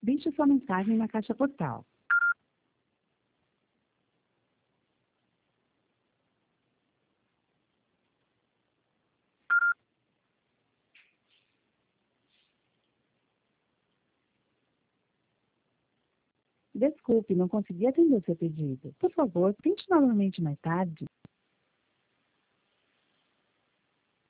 Deixe sua mensagem na caixa postal. Desculpe, não consegui atender o seu pedido. Por favor, tente novamente mais tarde.